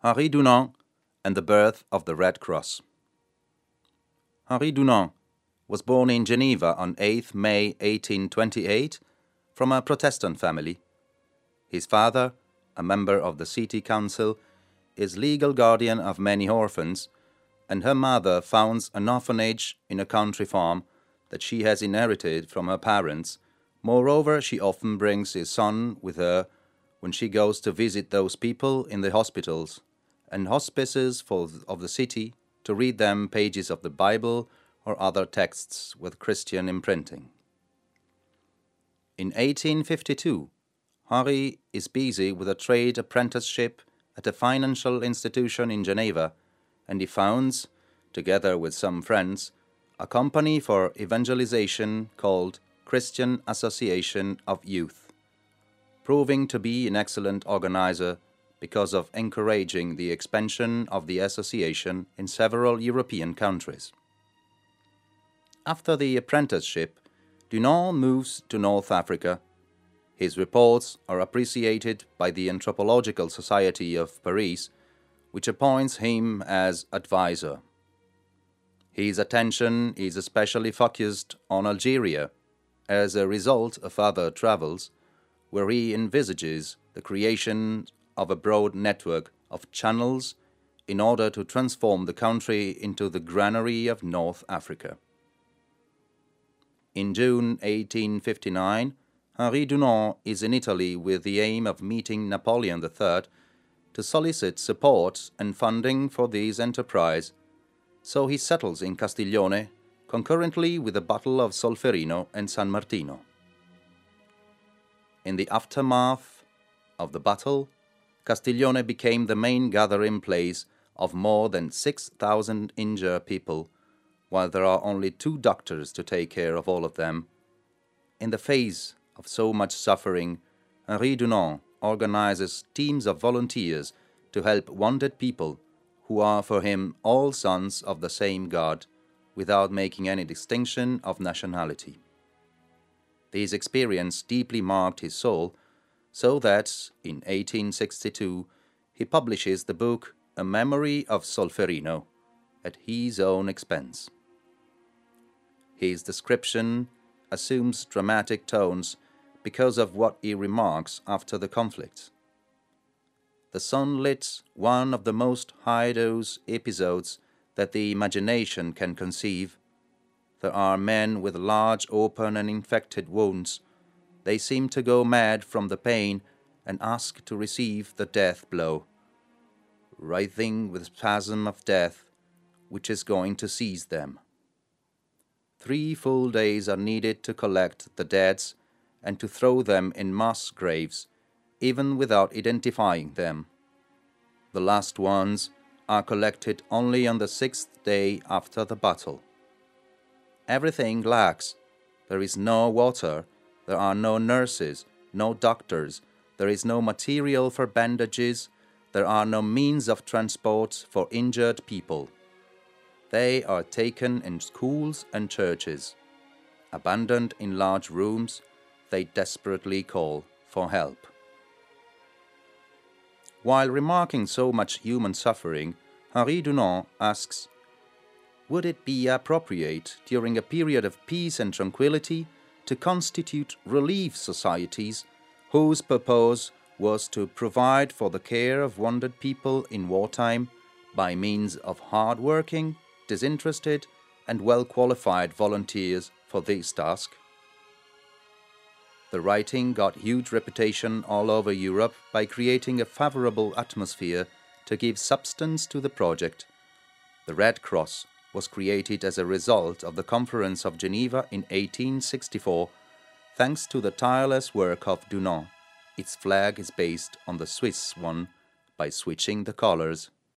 Henri Dunant and the birth of the Red Cross. Henri Dunant was born in Geneva on 8th May 1828 from a Protestant family. His father, a member of the city council, is legal guardian of many orphans, and her mother founds an orphanage in a country farm that she has inherited from her parents. Moreover, she often brings his son with her when she goes to visit those people in the hospitals and hospices of the city to read them pages of the Bible or other texts with Christian imprinting. In 1852, Henri is busy with a trade apprenticeship at a financial institution in Geneva, and he founds, together with some friends, a company for evangelization called Christian Association of Youth, proving to be an excellent organizer because of encouraging the expansion of the association in several European countries. After the apprenticeship, Dunant moves to North Africa. His reports are appreciated by the Anthropological Society of Paris, which appoints him as advisor. His attention is especially focused on Algeria, as a result of other travels, where he envisages the creation of a broad network of channels in order to transform the country into the granary of North Africa. In June 1859, Henri Dunant is in Italy with the aim of meeting Napoleon III to solicit support and funding for this enterprise, so he settles in Castiglione concurrently with the Battle of Solferino and San Martino. In the aftermath of the battle, Castiglione became the main gathering place of more than 6,000 injured people, while there are only 2 doctors to take care of all of them. In the face of so much suffering, Henri Dunant organizes teams of volunteers to help wounded people who are for him all sons of the same God, without making any distinction of nationality. This experience deeply marked his soul, so that in 1862 he publishes the book A Memory of Solferino at his own expense. His description assumes dramatic tones because of what he remarks after the conflict. The sun lit one of the most hideous episodes that the imagination can conceive. There are men with large open and infected wounds. They seem to go mad from the pain and ask to receive the death blow, writhing with spasm of death, which is going to seize them. 3 full days are needed to collect the deads and to throw them in mass graves, even without identifying them. The last ones are collected only on the 6th day after the battle. Everything lacks. There is no water, there are no nurses, no doctors, there is no material for bandages, there are no means of transport for injured people. They are taken in schools and churches. Abandoned in large rooms, they desperately call for help. While remarking so much human suffering, Henri Dunant asks, would it be appropriate during a period of peace and tranquility to constitute relief societies whose purpose was to provide for the care of wounded people in wartime by means of hard-working, disinterested, and well-qualified volunteers for this task? The writing got huge reputation all over Europe by creating a favorable atmosphere to give substance to the project. The Red Cross was created as a result of the Conference of Geneva in 1864, thanks to the tireless work of Dunant. Its flag is based on the Swiss one by switching the colors.